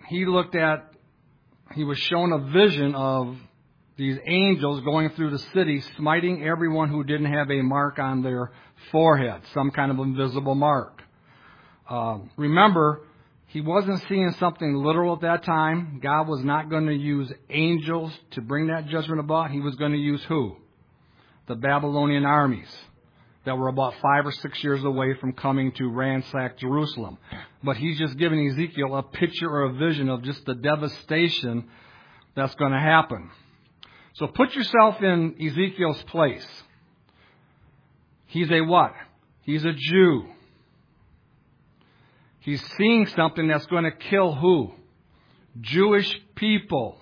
he was shown a vision of these angels going through the city, smiting everyone who didn't have a mark on their forehead, some kind of invisible mark. Remember, he wasn't seeing something literal at that time. God was not going to use angels to bring that judgment about. He was going to use who? The Babylonian armies that were about 5 or 6 years away from coming to ransack Jerusalem. But he's just giving Ezekiel a picture or a vision of just the devastation that's going to happen. So put yourself in Ezekiel's place. He's a what? He's a Jew. He's seeing something that's going to kill who? Jewish people.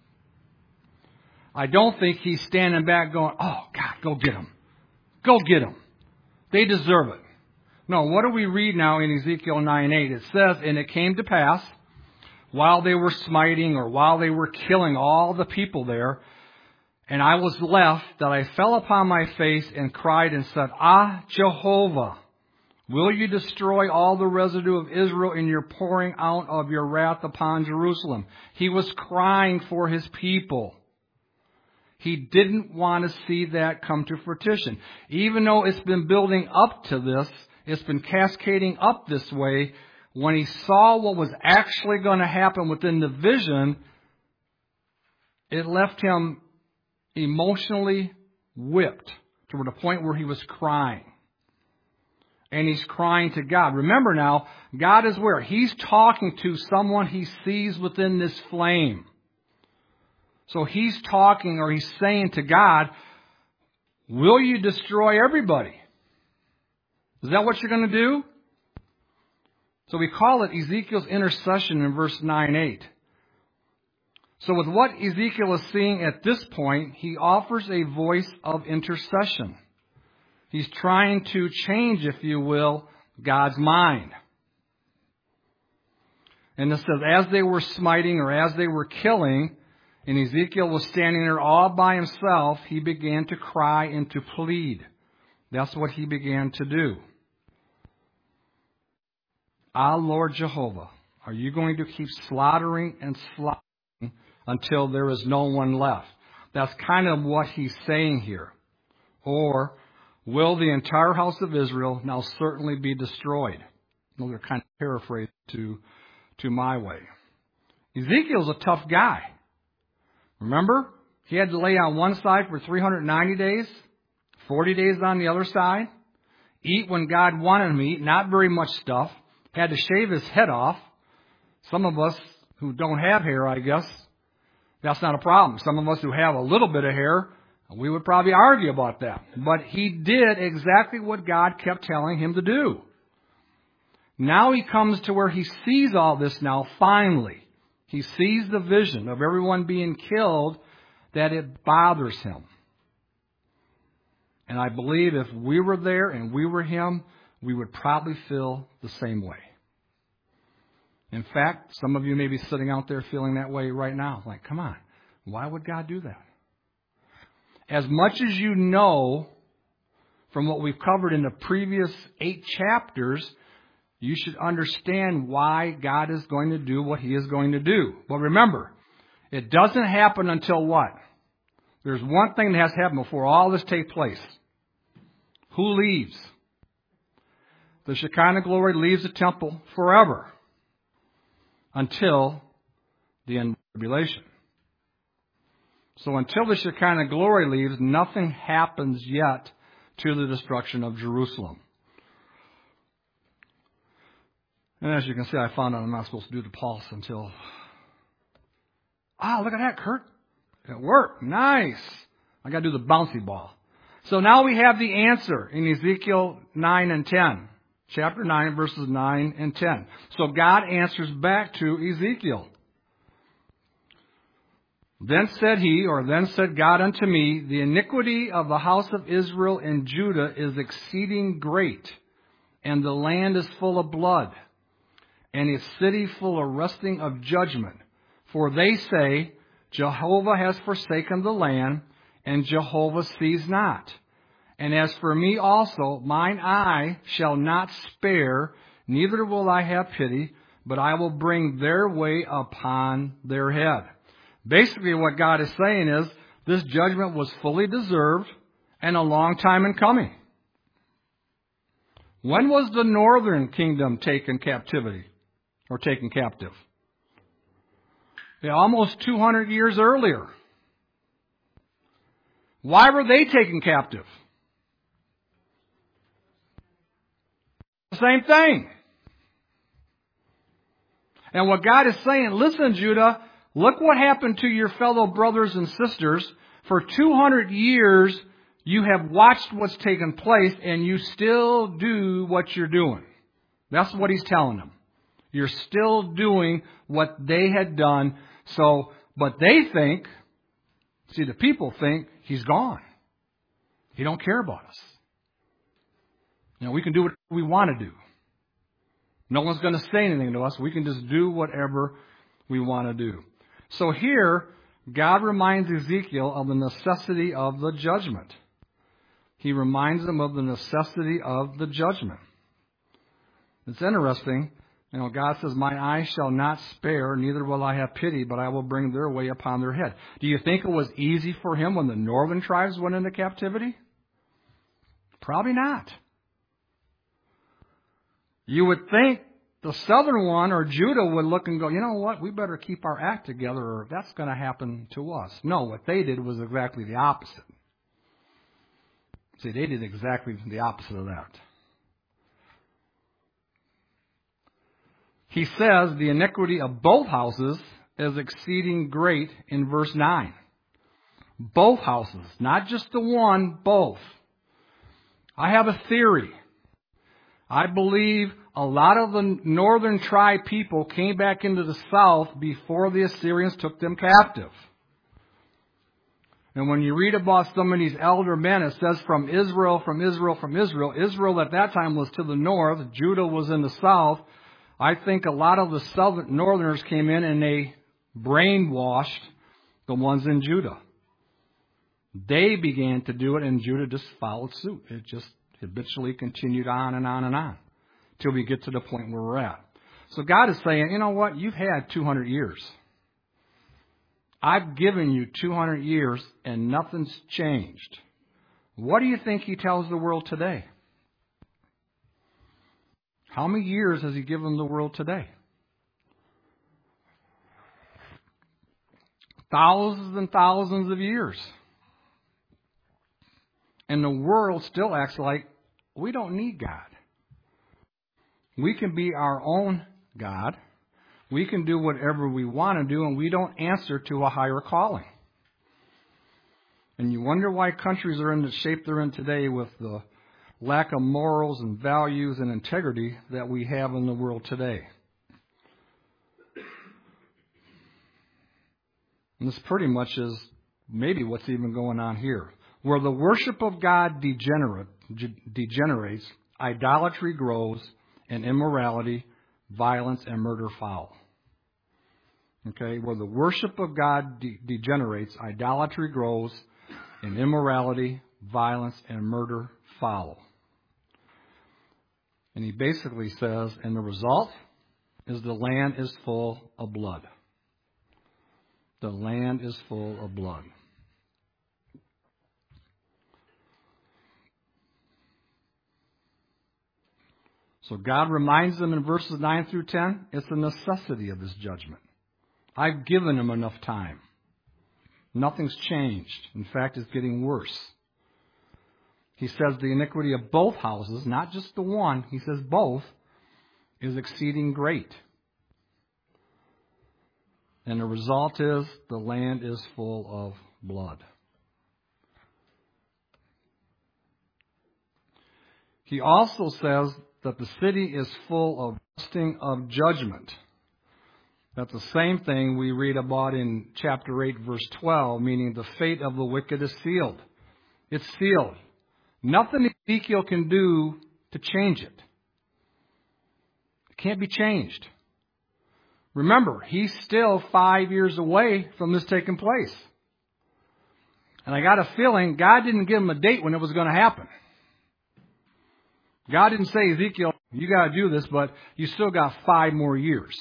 I don't think he's standing back going, oh, God, go get them. Go get them. They deserve it. No, what do we read now in Ezekiel 9:8? It says, and it came to pass, while they were smiting or while they were killing all the people there, and I was left, that I fell upon my face and cried and said, Ah, Jehovah, will you destroy all the residue of Israel in your pouring out of your wrath upon Jerusalem? He was crying for his people. He didn't want to see that come to fruition. Even though it's been building up to this, it's been cascading up this way, when he saw what was actually going to happen within the vision, it left him emotionally whipped to the point where he was crying. And he's crying to God. Remember now, God is where? He's talking to someone he sees within this flame. So he's talking, or he's saying to God, will you destroy everybody? Is that what you're going to do? So we call it Ezekiel's intercession in verse 9:8. So with what Ezekiel is seeing at this point, he offers a voice of intercession. He's trying to change, if you will, God's mind. And it says, as they were smiting or as they were killing, and Ezekiel was standing there all by himself, he began to cry and to plead. That's what he began to do. Ah, Lord Jehovah, are you going to keep slaughtering and slaughtering until there is no one left? That's kind of what he's saying here. Or, will the entire house of Israel now certainly be destroyed? Those are kind of paraphrased to my way. Ezekiel's a tough guy. Remember, he had to lay on one side for 390 days, 40 days on the other side, eat when God wanted him to eat, not very much stuff, had to shave his head off. Some of us who don't have hair, I guess, that's not a problem. Some of us who have a little bit of hair, we would probably argue about that. But he did exactly what God kept telling him to do. Now he comes to where he sees all this now, finally. He sees the vision of everyone being killed, that it bothers him. And I believe if we were there and we were him, we would probably feel the same way. In fact, some of you may be sitting out there feeling that way right now. Like, come on, why would God do that? As much as you know from what we've covered in the previous 8 chapters, you should understand why God is going to do what he is going to do. But remember, it doesn't happen until what? There's one thing that has to happen before all this takes place. Who leaves? The Shekinah glory leaves the temple forever until the end of the tribulation. So until the Shekinah glory leaves, nothing happens yet to the destruction of Jerusalem. And as you can see, I found out I'm not supposed to do the pulse until... look at that, Kurt. It worked. Nice. I got to do the bouncy ball. So now we have the answer in Ezekiel 9 and 10. Chapter 9, verses 9 and 10. So God answers back to Ezekiel. Then said God unto me, the iniquity of the house of Israel and Judah is exceeding great, and the land is full of blood, and its city full of wresting of judgment. For they say, Jehovah has forsaken the land, and Jehovah sees not. And as for me also, mine eye shall not spare, neither will I have pity, but I will bring their way upon their head. Basically what God is saying is, this judgment was fully deserved and a long time in coming. When was the northern kingdom taken captivity or taken captive? Yeah, almost 200 years earlier. Why were they taken captive? The same thing. And what God is saying, listen, Judah, look what happened to your fellow brothers and sisters. For 200 years, you have watched what's taken place, and you still do what you're doing. That's what he's telling them. You're still doing what they had done. So, but they think, the people think he's gone. He don't care about us. We can do what we want to do. No one's going to say anything to us. We can just do whatever we want to do. So here, God reminds Ezekiel of the necessity of the judgment. He reminds them of the necessity of the judgment. It's interesting. God says, my eyes shall not spare, neither will I have pity, but I will bring their way upon their head. Do you think it was easy for him when the northern tribes went into captivity? Probably not. You would think the southern one or Judah would look and go, you know what, we better keep our act together or that's going to happen to us. No, what they did was exactly the opposite. See, they did exactly the opposite of that. He says the iniquity of both houses is exceeding great in verse 9. Both houses, not just the one, both. I have a theory. I believe a lot of the northern tribe people came back into the south before the Assyrians took them captive. And when you read about some of these elder men, it says from Israel, from Israel, from Israel. Israel at that time was to the north. Judah was in the south. I think a lot of the northerners came in and they brainwashed the ones in Judah. They began to do it and Judah just followed suit. It just habitually continued on and on and on till we get to the point where we're at. So God is saying, you know what? You've had 200 years. I've given you 200 years and nothing's changed. What do you think he tells the world today? How many years has he given the world today? Thousands and thousands of years. And the world still acts like we don't need God. We can be our own God. We can do whatever we want to do, and we don't answer to a higher calling. And you wonder why countries are in the shape they're in today with the lack of morals and values and integrity that we have in the world today. And this pretty much is maybe what's even going on here. Where the worship of God degenerates, idolatry grows, and immorality, violence, and murder follow. Okay, where the worship of God degenerates, idolatry grows, and immorality, violence, and murder follow. And he basically says, and the result is the land is full of blood. The land is full of blood. So God reminds them in verses 9 through 10, it's a necessity of this judgment. I've given them enough time. Nothing's changed. In fact, it's getting worse. He says the iniquity of both houses, not just the one, he says both, is exceeding great. And the result is the land is full of blood. He also says that the city is full of rusting of judgment. That's the same thing we read about in chapter 8, verse 12, meaning the fate of the wicked is sealed. It's sealed. Nothing Ezekiel can do to change it. It can't be changed. Remember, he's still 5 years away from this taking place. And I got a feeling God didn't give him a date when it was going to happen. God didn't say, Ezekiel, You got to do this, but you still got 5 more years.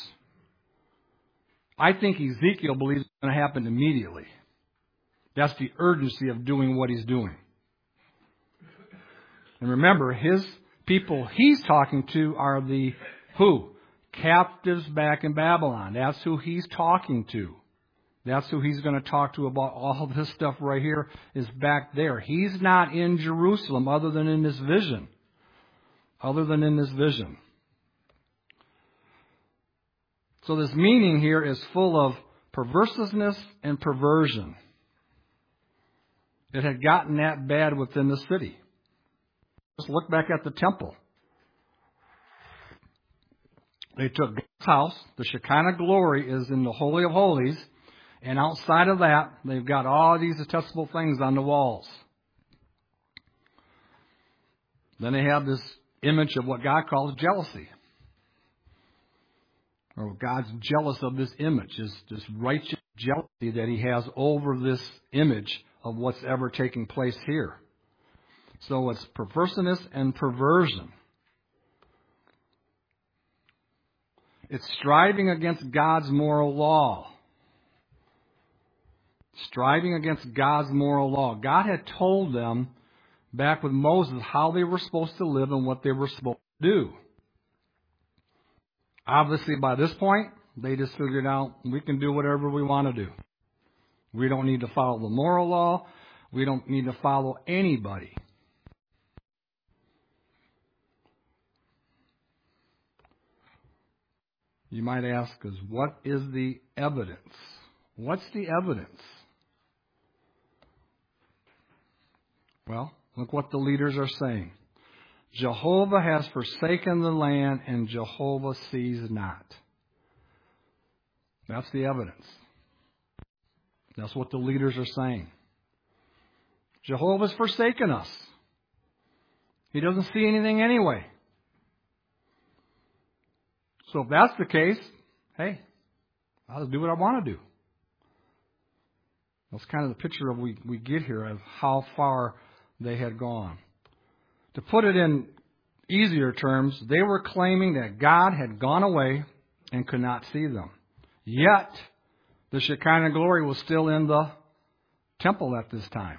I think Ezekiel believes it's going to happen immediately. That's the urgency of doing what he's doing. And remember, his people he's talking to are the who? Captives back in Babylon. That's who he's talking to. That's who he's going to talk to about all this stuff right here is back there. He's not in Jerusalem other than in this vision. Other than in this vision. So this meaning here is full of perverseness and perversion. It had gotten that bad within the city. Just look back at the temple. They took God's house. The Shekinah glory is in the Holy of Holies. And outside of that, they've got all these detestable things on the walls. Then they have this image of what God calls jealousy. Or God's jealous of this image, this righteous jealousy that he has over this image of what's ever taking place here. So it's perverseness and perversion. It's striving against God's moral law. Striving against God's moral law. God had told them back with Moses how they were supposed to live and what they were supposed to do. Obviously, by this point, they just figured out we can do whatever we want to do. We don't need to follow the moral law. We don't need to follow anybody. You might ask us, what is the evidence? What's the evidence? Well, look what the leaders are saying. Jehovah has forsaken the land, and Jehovah sees not. That's the evidence. That's what the leaders are saying. Jehovah's forsaken us. He doesn't see anything anyway. So if that's the case, hey, I'll do what I want to do. That's kind of the picture of we get here of how far they had gone. To put it in easier terms, they were claiming that God had gone away and could not see them. Yet, the Shekinah glory was still in the temple at this time.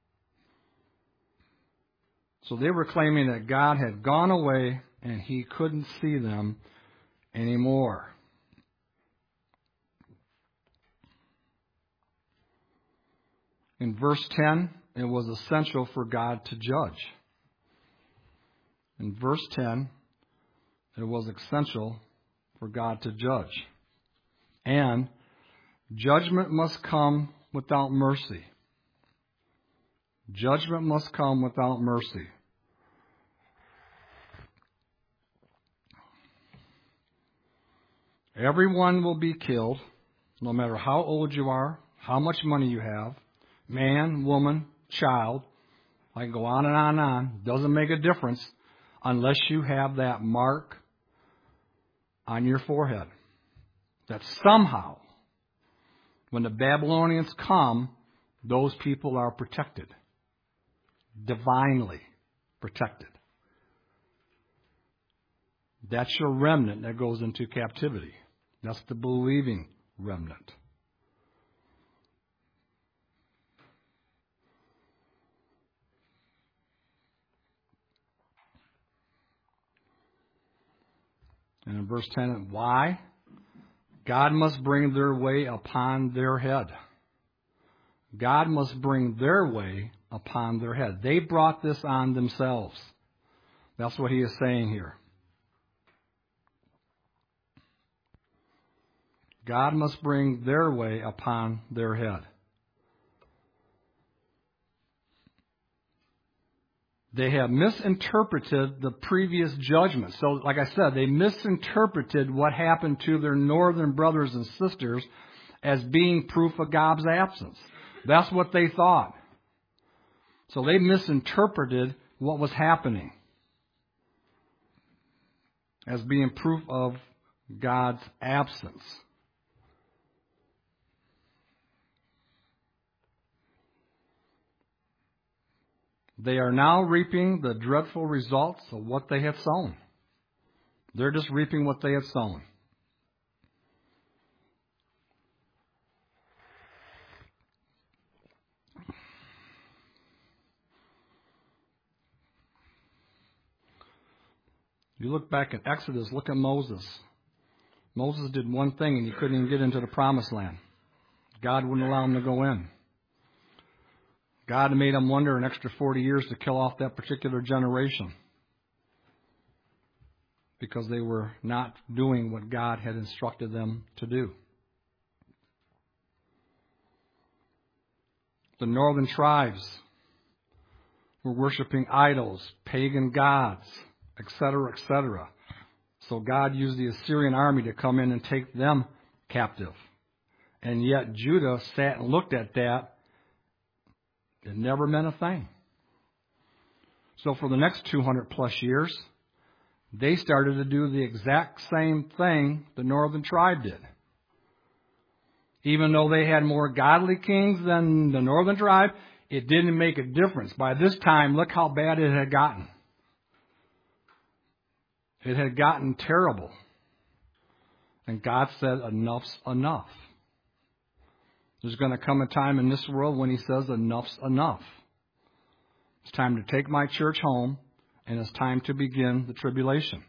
So they were claiming that God had gone away and he couldn't see them anymore. In verse 10, it was essential for God to judge. In verse 10, it was essential for God to judge. And judgment must come without mercy. Judgment must come without mercy. Everyone will be killed, no matter how old you are, how much money you have, man, woman, child. I can go on and on and on. Doesn't make a difference unless you have that mark on your forehead. That somehow, when the Babylonians come, those people are protected. Divinely protected. That's your remnant that goes into captivity. That's the believing remnant. And in verse 10, why? God must bring their way upon their head. God must bring their way upon their head. They brought this on themselves. That's what he is saying here. God must bring their way upon their head. They have misinterpreted the previous judgment. So, like I said, they misinterpreted what happened to their northern brothers and sisters as being proof of God's absence. That's what they thought. So they misinterpreted what was happening as being proof of God's absence. They are now reaping the dreadful results of what they have sown. They're just reaping what they had sown. You look back at Exodus, look at Moses. Moses did one thing and he couldn't even get into the promised land. God wouldn't allow him to go in. God made him wander an extra 40 years to kill off that particular generation because they were not doing what God had instructed them to do. The northern tribes were worshiping idols, pagan gods, etc., etc. So God used the Assyrian army to come in and take them captive. And yet Judah sat and looked at that. It never meant a thing. So for the next 200 plus years, they started to do the exact same thing the northern tribe did. Even though they had more godly kings than the northern tribe, it didn't make a difference. By this time, look how bad it had gotten. It had gotten terrible. And God said, enough's enough. There's going to come a time in this world when He says, enough's enough. It's time to take my church home, and it's time to begin the tribulation.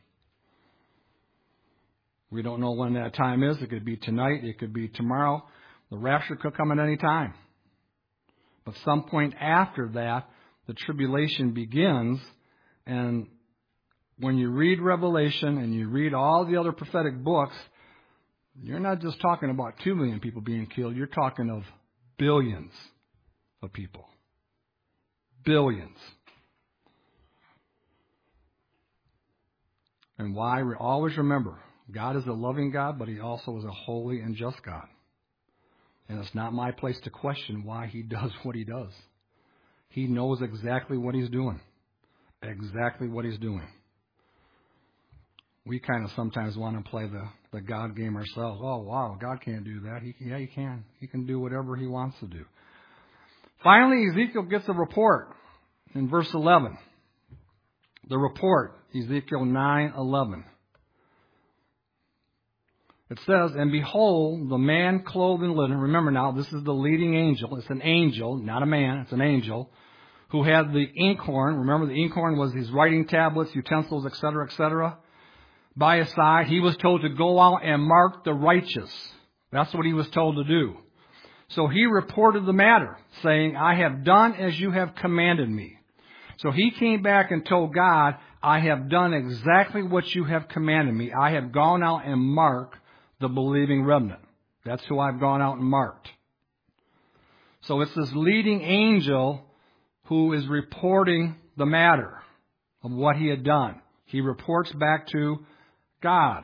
We don't know when that time is. It could be tonight. It could be tomorrow. The rapture could come at any time. But some point after that, the tribulation begins. And when you read Revelation and you read all the other prophetic books, you're not just talking about 2 million people being killed. You're talking of billions of people. Billions. And why? We always remember, God is a loving God, but He also is a holy and just God. And it's not my place to question why He does what He does. He knows exactly what He's doing. Exactly what He's doing. We kind of sometimes want to play the God game ourselves. Oh, wow, God can't do that. He can. He can do whatever He wants to do. Finally, Ezekiel gets a report in verse 11. The report, Ezekiel 9:11. It says, and behold, the man clothed in linen. Remember now, this is the leading angel. It's an angel, not a man. It's an angel who had the inkhorn. Remember, the inkhorn was his writing tablets, utensils, etc., etc. By his side, he was told to go out and mark the righteous. That's what he was told to do. So he reported the matter, saying, I have done as you have commanded me. So he came back and told God, I have done exactly what you have commanded me. I have gone out and marked the believing remnant. That's who I've gone out and marked. So it's this leading angel who is reporting the matter of what he had done. He reports back to God.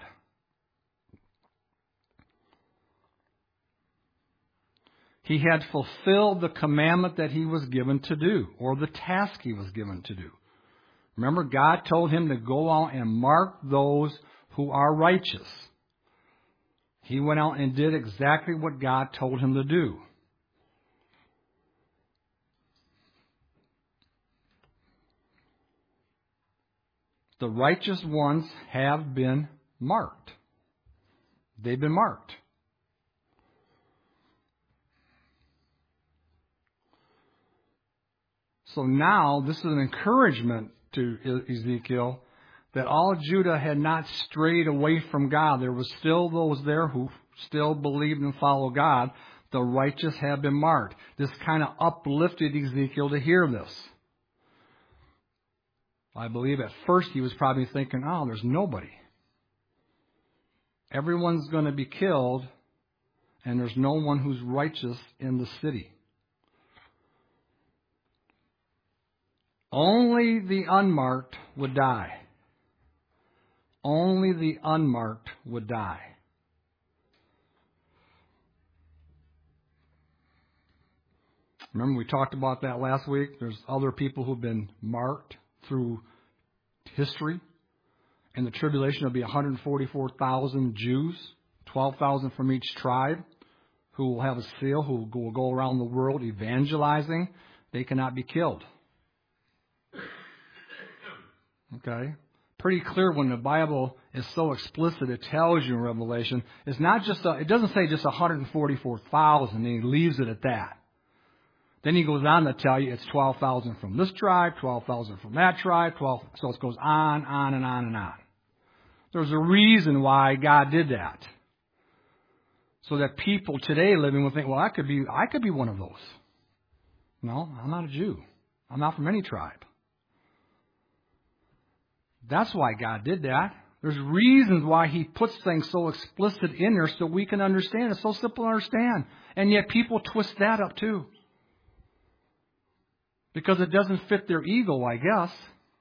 He had fulfilled the commandment that he was given to do, or the task he was given to do. Remember, God told him to go out and mark those who are righteous. He went out and did exactly what God told him to do. The righteous ones have been marked. They've been marked. So now, this is an encouragement to Ezekiel that all Judah had not strayed away from God. There was still those there who still believed and followed God. The righteous have been marked. This kind of uplifted Ezekiel to hear this. I believe at first he was probably thinking, oh, there's nobody. Everyone's going to be killed, and there's no one who's righteous in the city. Only the unmarked would die. Only the unmarked would die. Remember we talked about that last week? There's other people who've been marked through history. In the tribulation, there'll be 144,000 Jews, 12,000 from each tribe, who will have a seal, who will go around the world evangelizing. They cannot be killed. Okay? Pretty clear when the Bible is so explicit. It tells you in Revelation. It's not just it doesn't say just 144,000 and he leaves it at that. Then he goes on to tell you it's 12,000 from this tribe, 12,000 from that tribe, 12. So it goes on and on and on. There's a reason why God did that. So that people today living will think, well, I could be one of those. No, I'm not a Jew. I'm not from any tribe. That's why God did that. There's reasons why He puts things so explicit in there so we can understand. It's so simple to understand. And yet people twist that up too. Because it doesn't fit their ego, I guess.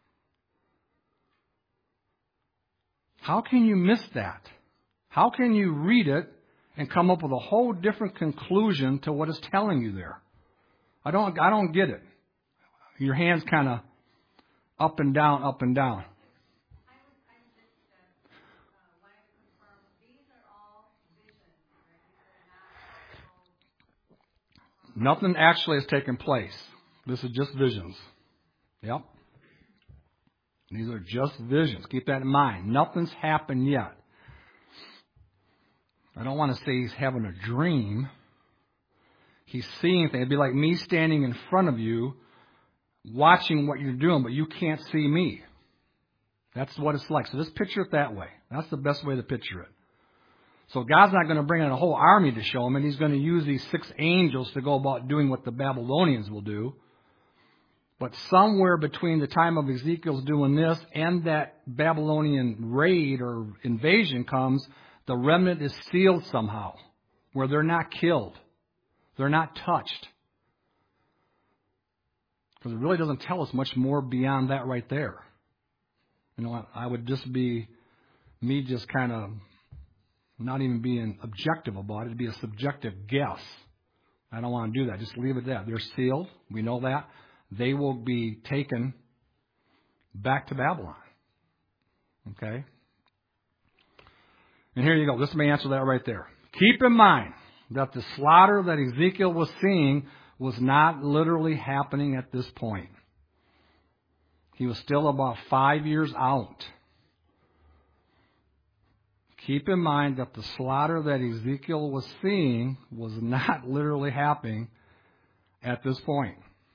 How can you miss that? How can you read it and come up with a whole different conclusion to what it's telling you there? I don't get it. Your hand's kind of up and down, up and down. Nothing actually has taken place. This is just visions. Yep. These are just visions. Keep that in mind. Nothing's happened yet. I don't want to say he's having a dream. He's seeing things. It'd be like me standing in front of you, watching what you're doing, but you can't see me. That's what it's like. So just picture it that way. That's the best way to picture it. So God's not going to bring in a whole army to show him, and He's going to use these 6 angels to go about doing what the Babylonians will do. But somewhere between the time of Ezekiel's doing this and that Babylonian raid or invasion comes, the remnant is sealed somehow, where they're not killed. They're not touched. Because it really doesn't tell us much more beyond that right there. You know, I would just be me just kind of not even being objective about it. It'd be a subjective guess. I don't want to do that. Just leave it at that. They're sealed. We know that. They will be taken back to Babylon. Okay? And here you go. This may answer that right there. Keep in mind that the slaughter that Ezekiel was seeing was not literally happening at this point. He was still about 5 years out. Keep in mind that the slaughter that Ezekiel was seeing was not literally happening at this point.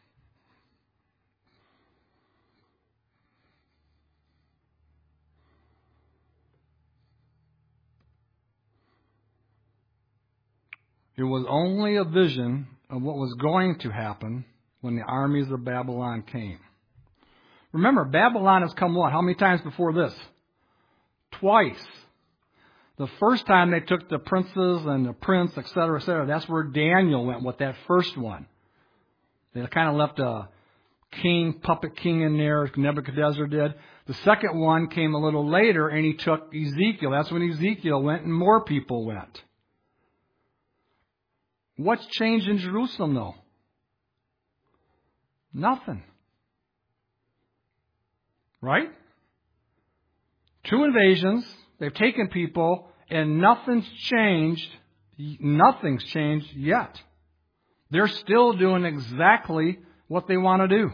It was only a vision of what was going to happen when the armies of Babylon came. Remember, Babylon has come what? How many times before this? Twice. The first time they took the princes and the prince, etc., etc. That's where Daniel went with that first one. They kind of left a king, puppet king in there, Nebuchadnezzar did. The second one came a little later, and he took Ezekiel. That's when Ezekiel went, and more people went. What's changed in Jerusalem, though? Nothing. Right? 2 invasions. They've taken people, and nothing's changed. Nothing's changed yet. They're still doing exactly what they want to do.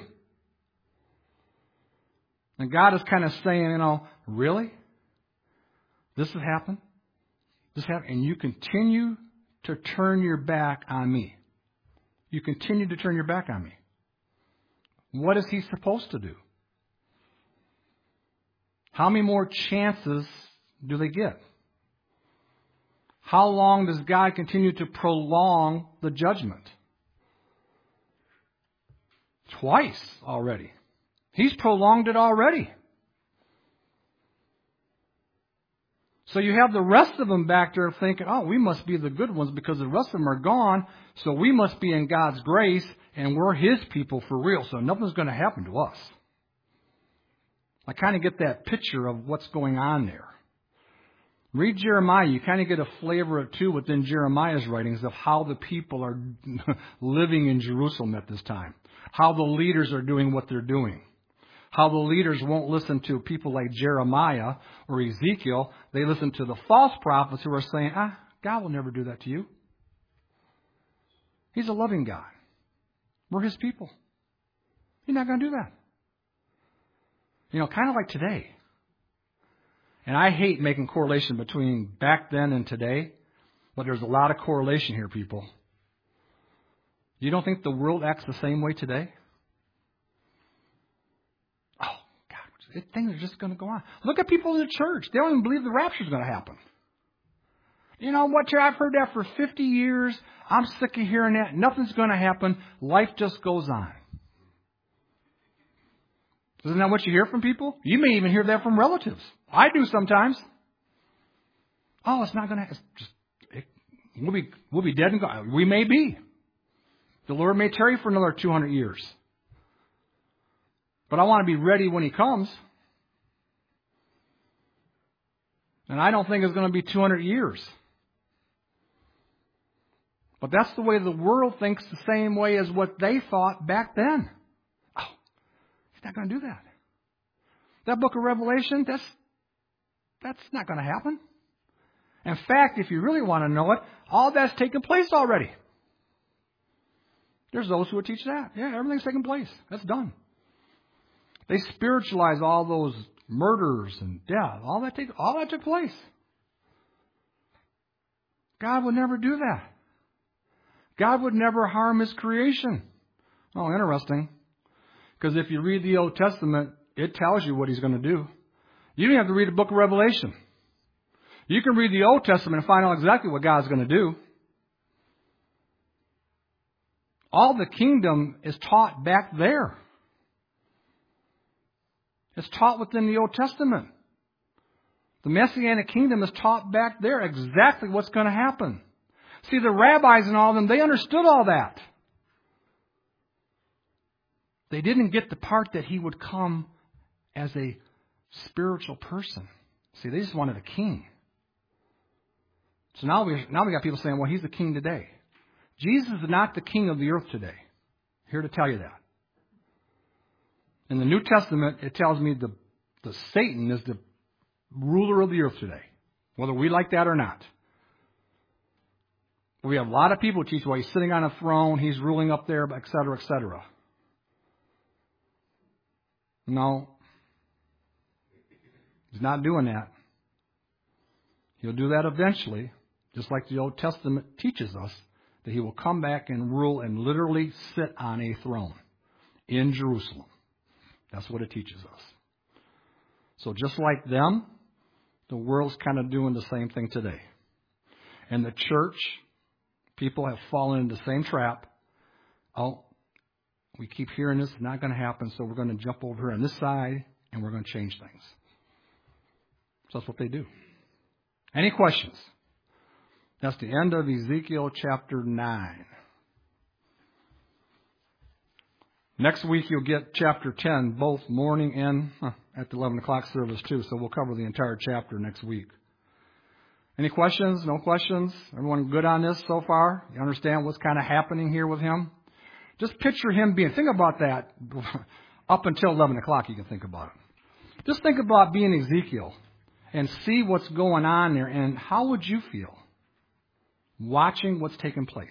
And God is kind of saying, you know, really? This has happened? This happened? And you continue to turn your back on me. You continue to turn your back on me. What is He supposed to do? How many more chances do they get? How long does God continue to prolong the judgment? Twice already. He's prolonged it already. So you have the rest of them back there thinking, oh, we must be the good ones because the rest of them are gone, so we must be in God's grace, and we're His people for real, so nothing's going to happen to us. I kind of get that picture of what's going on there. Read Jeremiah. You kind of get a flavor of it too within Jeremiah's writings of how the people are living in Jerusalem at this time. How the leaders are doing what they're doing. How the leaders won't listen to people like Jeremiah or Ezekiel. They listen to the false prophets who are saying, God will never do that to you. He's a loving God. We're His people. He's not going to do that. You know, kind of like today. And I hate making correlation between back then and today, but there's a lot of correlation here, people. You don't think the world acts the same way today? Oh, God, things are just going to go on. Look at people in the church. They don't even believe the rapture is going to happen. You know what, I've heard that for 50 years. I'm sick of hearing that. Nothing's going to happen. Life just goes on. Isn't that what you hear from people? You may even hear that from relatives. I do sometimes. Oh, it's not going to. We'll be dead and gone. We may be. The Lord may tarry for another 200 years. But I want to be ready when He comes. And I don't think it's going to be 200 years. But that's the way the world thinks, the same way as what they thought back then. Oh, He's not going to do that. That book of Revelation, that's not going to happen. In fact, if you really want to know it, all that's taken place already. There's those who would teach that. Yeah, everything's taken place. That's done. They spiritualize all those murders and death. All that took place. God would never do that. God would never harm His creation. Oh, interesting. Because if you read the Old Testament, it tells you what He's going to do. You don't have to read the book of Revelation. You can read the Old Testament and find out exactly what God's going to do. All the kingdom is taught back there. It's taught within the Old Testament. The Messianic kingdom is taught back there, exactly what's going to happen. See, the rabbis and all of them, they understood all that. They didn't get the part that He would come as a spiritual person. See, they just wanted a king. So now we got people saying, well, He's the king today. Jesus is not the king of the earth today. Here to tell you that. In the New Testament, it tells me the Satan is the ruler of the earth today, whether we like that or not. We have a lot of people who teach, well, He's sitting on a throne, He's ruling up there, et cetera, et cetera. No. He's not doing that. He'll do that eventually, just like the Old Testament teaches us, that He will come back and rule and literally sit on a throne in Jerusalem. That's what it teaches us. So just like them, the world's kind of doing the same thing today. And the church, people have fallen into the same trap. Oh, we keep hearing this, it's not going to happen, so we're going to jump over here on this side and we're going to change things. So that's what they do. Any questions? That's the end of Ezekiel chapter 9. Next week you'll get chapter 10, both morning and at the 11 o'clock service too, so we'll cover the entire chapter next week. Any questions? No questions? Everyone good on this so far? You understand what's kind of happening here with him? Just picture him being, think about that up until 11 o'clock you can think about it. Just think about being Ezekiel and see what's going on there, and how would you feel watching what's taking place?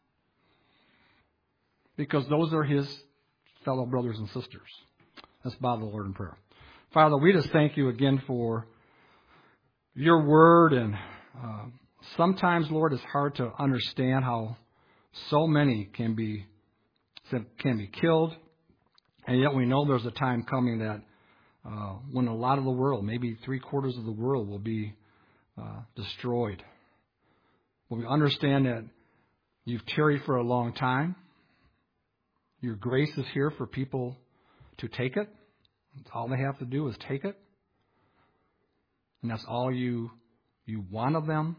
Because those are his fellow brothers and sisters. Let's bow the Lord in prayer. Father, we just thank you again for your word, and sometimes, Lord, it's hard to understand how so many can be killed, and yet we know there's a time coming that when a lot of the world, maybe 3/4 of the world, will be destroyed. When we understand that you've tarried for a long time, your grace is here for people to take it. All they have to do is take it. And that's all you want of them.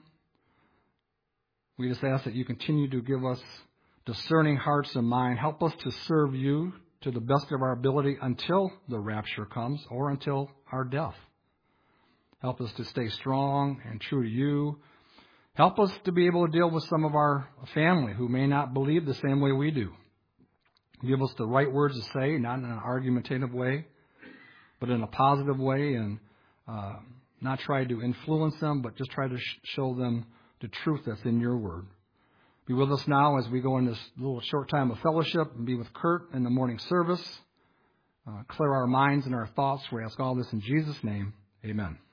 We just ask that you continue to give us discerning hearts and mind. Help us to serve you to the best of our ability until the rapture comes or until our death. Help us to stay strong and true to you. Help us to be able to deal with some of our family who may not believe the same way we do. Give us the right words to say, not in an argumentative way, but in a positive way, and not try to influence them, but just try to show them the truth that's in your word. Be with us now as we go in this little short time of fellowship, and be with Kurt in the morning service. Clear our minds and our thoughts. We ask all this in Jesus' name. Amen.